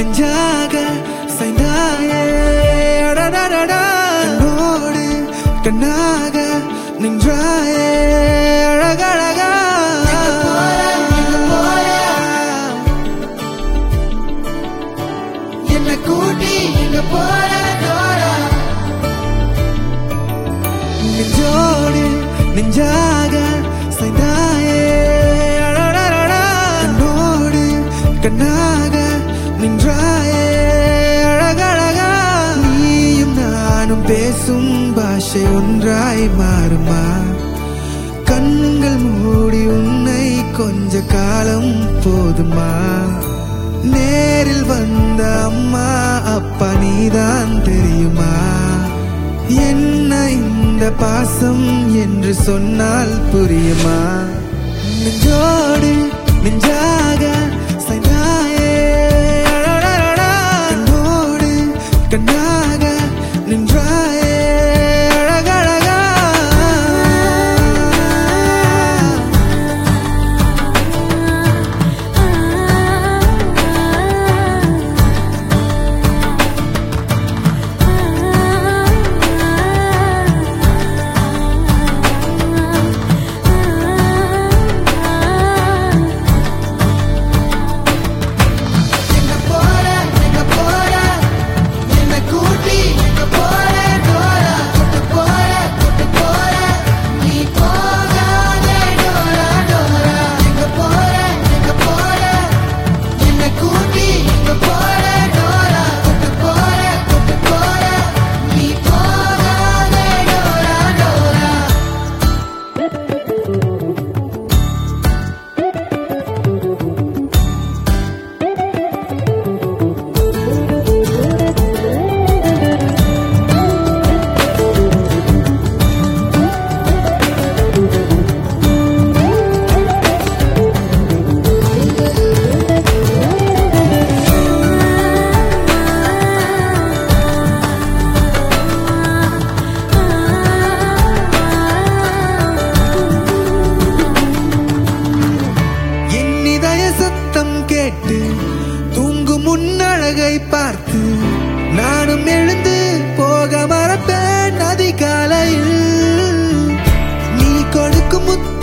நெஞ்சாக சாய்ந்தாயே கண்ணோடு கண்ணாக நின்றாயே அழகழகா என்ன கூட்டி எங்க போற நெஞ்சோடு நெஞ்சாக சாய்ந்தாயே கண்ணோடு கண்ணாக நின்றாயே அழகழகா நீயும் நானும் பேசும் பாஷை ஒன்றாய் மாறுமா கண்கள் மூடி உன்னை கொஞ்ச காலம் போதுமா நேரில் வந்த அம்மா அப்பா நீதான் தெரியுமா என்ன இந்த பாசம் என்று சொன்னால் புரியுமா நெஞ்சோடு நெஞ்சாக சாய்ந்தாயே கண்ணோடு கண்ணாக நின்றாயே அழகழகா கேட்டு தூங்கும் முன்னழகை பார்த்து நானும் எழுந்து போக மறப்பேன் அதிகாலையில் நீ கொடுக்கும் முத்து